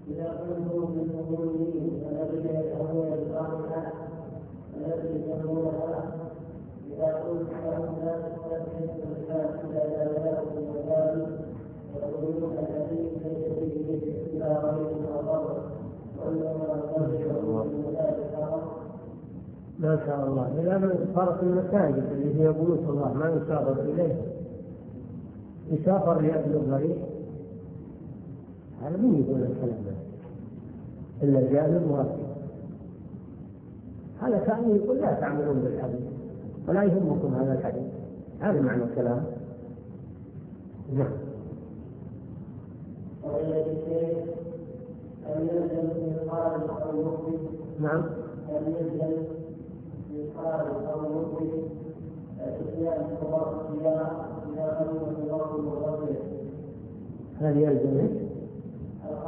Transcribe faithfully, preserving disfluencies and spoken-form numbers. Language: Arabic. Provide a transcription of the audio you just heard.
إذا كنتم من المؤمنين الذين يدعون الصالحات التي يسمونها إذا كنت لهم لا تستبدل الناس إلى جلالهم وذلك يقولون الذي ليس به إلا غير الأرض وإنما ترجعون من ذلك. ما شاء الله. لأن فرق المساجد اللي هي بيوت الله ما يسافر إليه، يسافر لأجل غريب، هذا من يقول الكلام إلا جاهل مرتب. هذا كأنه يقول لا تعملون بالحديث ولا يهمكم هذا الحديث. هذا معنى الكلام. نعم. نعم. هذه الجميع